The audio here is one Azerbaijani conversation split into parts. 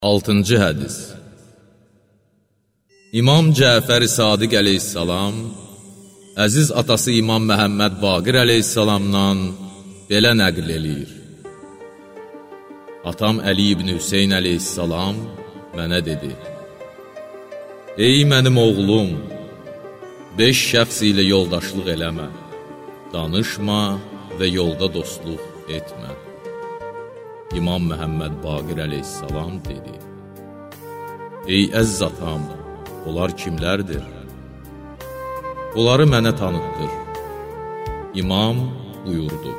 6-cı hədis. İmam Cəfər Sadiq əleyhissalam, əziz atası İmam Məhəmməd Baqir əleyhissalamdan belə nəql eləyir. Atam Əli ibn Hüseyn əleyhissalam mənə dedi: Ey mənim oğlum, 5 şəxs ilə yoldaşlıq eləmə, danışma və yolda dostluq etmə. İmam Məhəmməd Baqir əleyhissalam dedi: Ey əziz atam, onlar kimlərdir? Onları mənə tanıtdır. İmam buyurdu: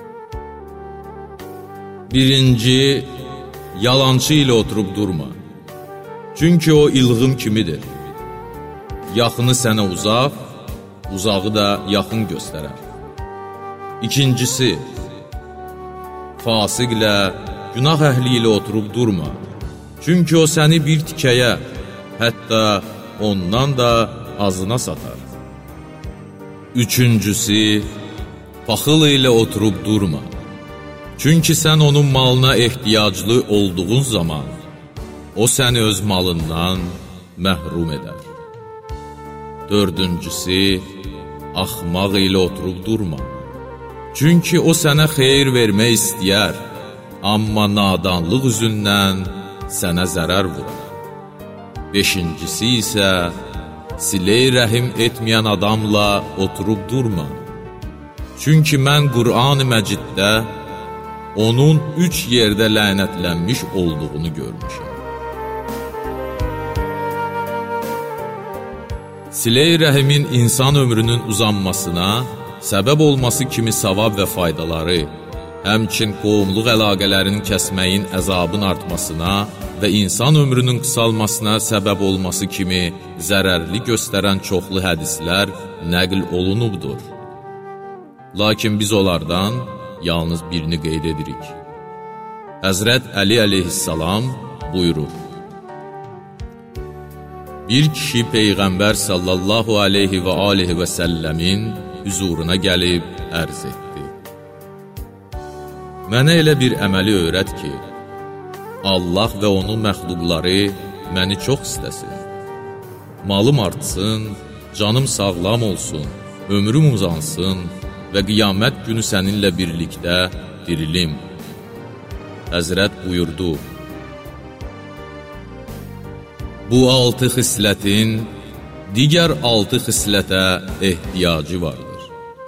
Birinci, yalancı ilə oturub durma. Çünki o ilğım kimidir. Yaxını sənə uzaq, uzağı da yaxın göstərər. İkincisi, fasiqlə, günah əhli ilə oturub durma. Çünki o səni bir tikəyə, hətta ondan da azına satar. Üçüncüsü, paxıl ilə oturub durma. Çünki sən onun malına ehtiyaclı olduğun zaman, o səni öz malından məhrum edər. Dördüncüsü, axmaq ilə oturub durma. Çünki o sənə xeyir vermək istəyər, amma nadanlıq üzündən sənə zərər vurar. Beşincisi isə, silə-i rəhim etməyən adamla oturub durma. Çünki mən Qur'an-ı Məciddə onun 3 yerdə lənətlənmiş olduğunu görmüşəm. Silə-i rəhimin insan ömrünün uzanmasına səbəb olması kimi savab və faydaları, həmçin qohumluq əlaqələrinin kəsməyin əzabın artmasına və insan ömrünün qısalmasına səbəb olması kimi zərərli göstərən çoxlu hədislər nəql olunubdur. Lakin biz onlardan yalnız birini qeyd edirik. Həzrət Əli əleyhissalam buyurur: Bir kişi Peyğəmbər sallallahu aleyhi və aleyhi və səlləmin hüzuruna gəlib ərz etdi: Mənə elə bir əməli öyrət ki, Allah və onun məxluqları məni çox istəsin. Malım artsın, canım sağlam olsun, ömrüm uzansın və qiyamət günü səninlə birlikdə dirilim. Həzrət buyurdu: Bu 6 xislətin digər 6 xislətə ehtiyacı vardır.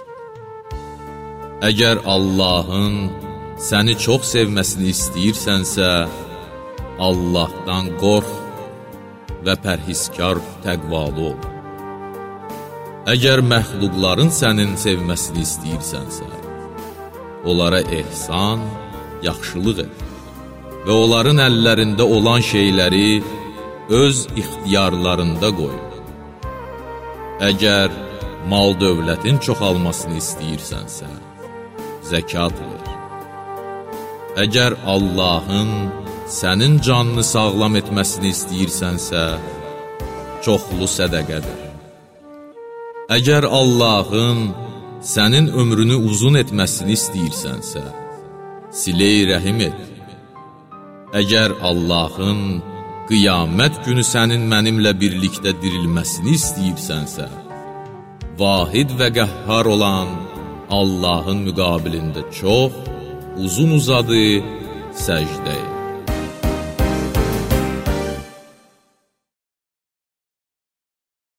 Əgər Allahın səni çox sevməsini istəyirsənsə, Allahdan qorx və pərhizkar təqvalı ol. Əgər məxluqların sənin sevməsini istəyirsənsə, onlara ehsan, yaxşılıq et və onların əllərində olan şeyləri öz ixtiyarlarında qoy. Əgər mal dövlətin çoxalmasını istəyirsənsə, zəkat ver. Əgər Allahın sənin canını sağlam etməsini istəyirsənsə, çoxlu sədəqədir. Əgər Allahın sənin ömrünü uzun etməsini istəyirsənsə, silə-i rəhim et. Əgər Allahın qiyamət günü sənin mənimlə birlikdə dirilməsini istəyirsənsə, vahid və qəhhar olan Allahın müqabilində çox, uzun uzadı səcdə et.